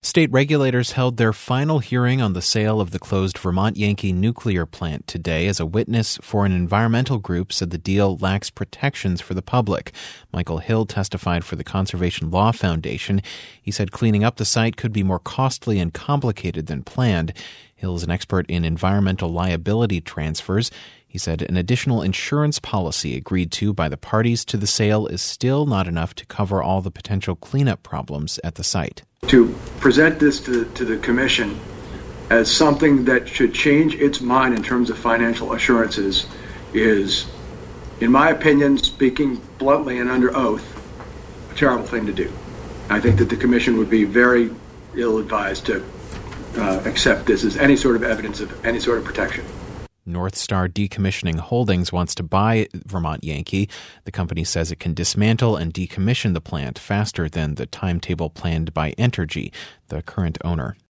State regulators held their final hearing on the sale of the closed Vermont Yankee nuclear plant today as a witness for an environmental group said the deal lacks protections for the public. Michael Hill testified for the Conservation Law Foundation. He said cleaning up the site could be more costly and complicated than planned. Hill is an expert in environmental liability transfers. He said an additional insurance policy agreed to by the parties to the sale is still not enough to cover all the potential cleanup problems at the site. To present this to the Commission as something that should change its mind in terms of financial assurances is, in my opinion, speaking bluntly and under oath, a terrible thing to do. I think that the Commission would be very ill-advised to accept this as any sort of evidence of any sort of protection. North Star Decommissioning Holdings wants to buy Vermont Yankee. The company says it can dismantle and decommission the plant faster than the timetable planned by Entergy, the current owner.